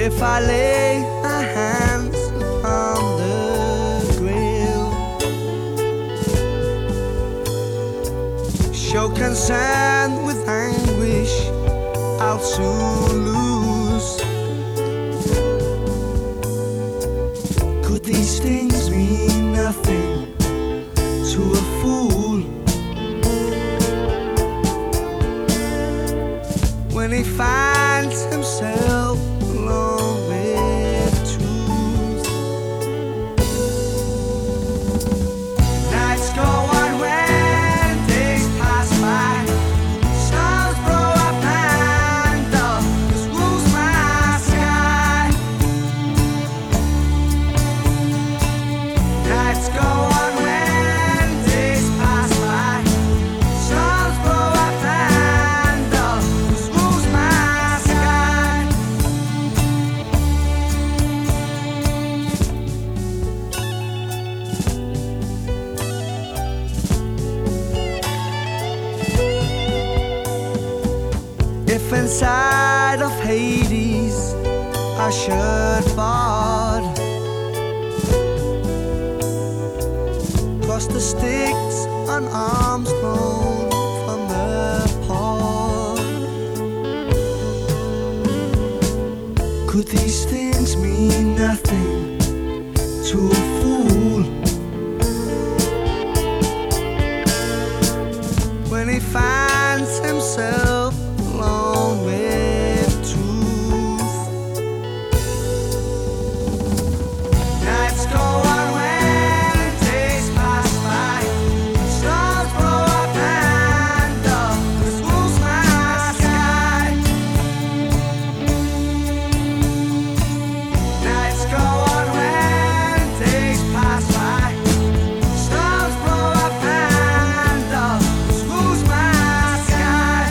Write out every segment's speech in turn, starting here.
If I lay my hands upon the grave, show concern with anguish I'll soon lose. Could these things mean nothing to a fool when he finds himself alone with truth? Nights go on when days pass by, stars blow up and darkness rules my sky. Nights go on when days pass by, stars blow up and darkness rules my sky. If inside of Hades I should fall, cross the sticks on arms thrown from the pole, could these things mean nothing to a fool when he finds himself alone with truth? Nights go on when days pass by, stars blow up and darkness rules my sky. Nights go on when days pass by, stars blow up and darkness rules my sky.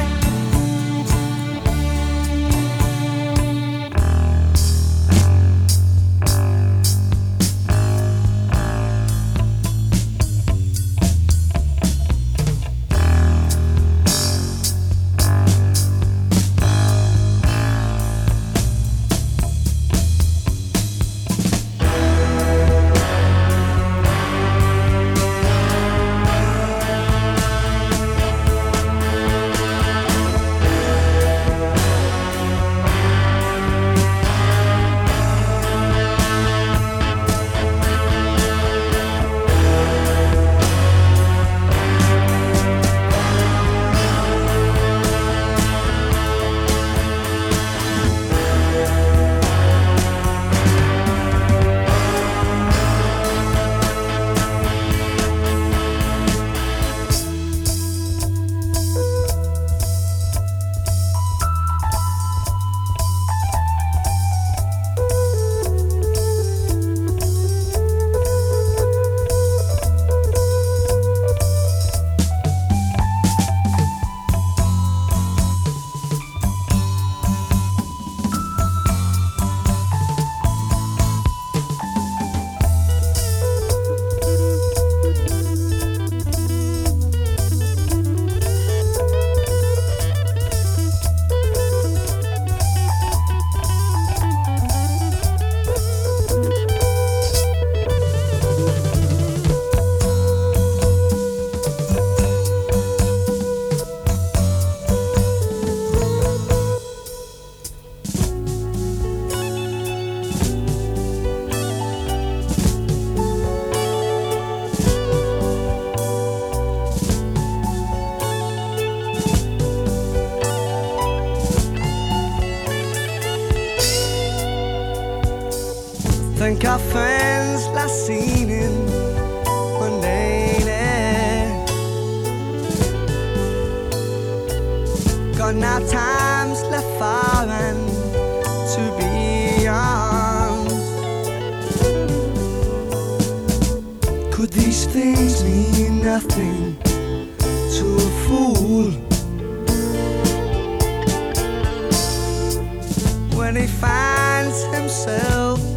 Think our friends last seen in mundane air, got now times left far and to beyond. Could these things mean nothing to a fool when he finds himself